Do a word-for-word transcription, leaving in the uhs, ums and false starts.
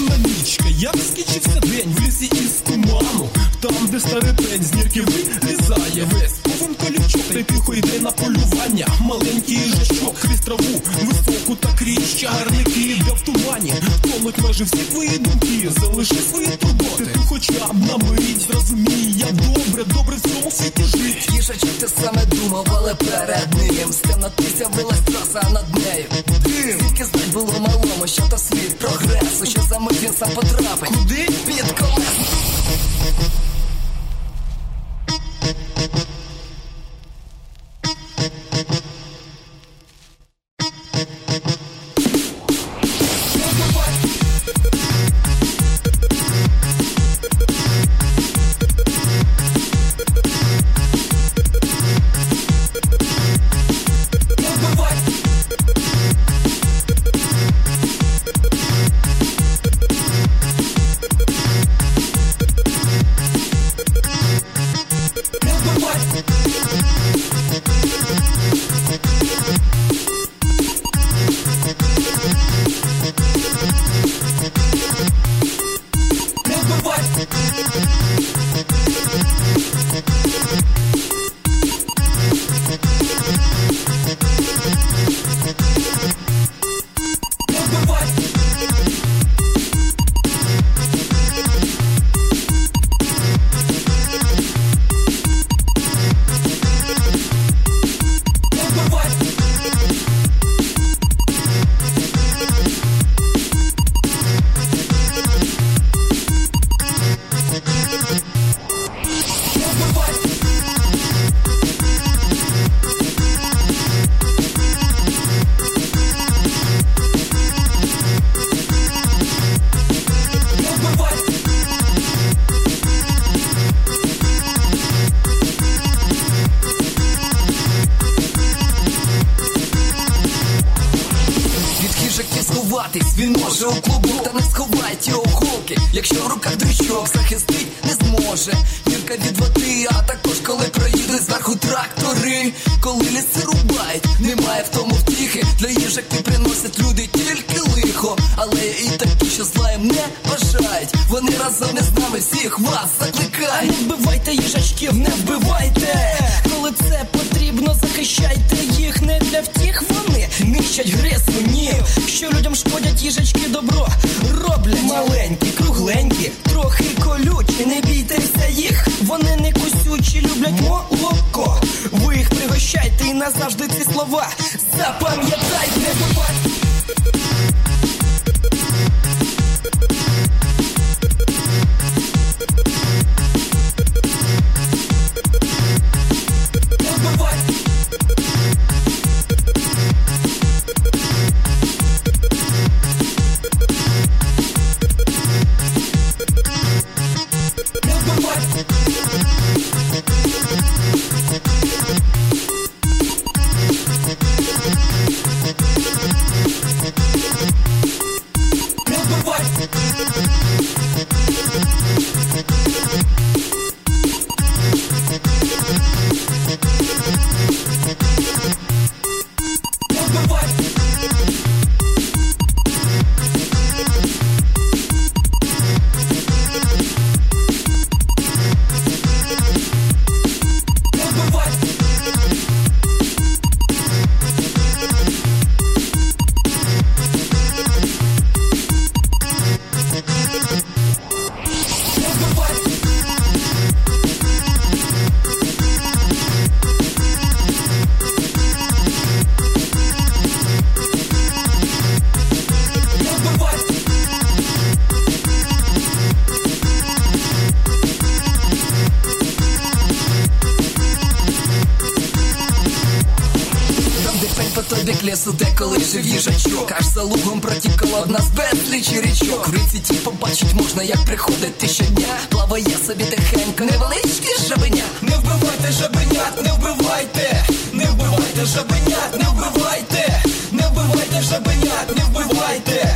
темна нічка, як скінчився день в лісі із туману. Там, де старий пень з нірки вилізає весь повен колючок, та й тихо йде на полювання. Маленький їжачок, хвіст траву високу та крізь чагарники, де в тумані тонуть майже всі твої думки. Залиши свої турботи, ти хоча б на мить зрозумій, як добре, добре в цьому світі жить. Їжачок, ти саме думав, але перед ним з темноти з'явилась траса над нею. Дим, скільки знать було малому, що то світ прогресу, що за мить він сам потрапить. Куди? Під колеса. Він може у клубу, та не сховають його голки. Якщо в руках дрючок, захистить не зможе. Гірка від води, а також коли проїдуть зверху трактори. Коли ліси рубають, немає в тому втіхи. Для їжаки приносять люди тільки лихо. Але є і такі, що зла їм не бажають. Вони разом із нами всіх вас закликають. Не вбивайте їжачків, не вбивайте. Коли це потрібно, захищайте їх. Не для втіх вони нищать гризунів, що людям шкодять. Їжачки добро роблять. Маленькі, кругленькі, трохи колючі. Не бійтеся їх, вони не кусючі. Люблять молоко, ви їх пригощайте. І назавжди ці слова запам'ятайте. Не бувайте. Бік лісу, де колись жив їжачок, аж за лугом протікала одна з безлічі річок. В риці ті побачить можна, як приходить щодня. Плаває собі тихенько невеличке жабеня. Не вбивайте жабенят, не вбивайте. Не вбивайте жабенят, не вбивайте. Не вбивайте жабенят, не вбивайте.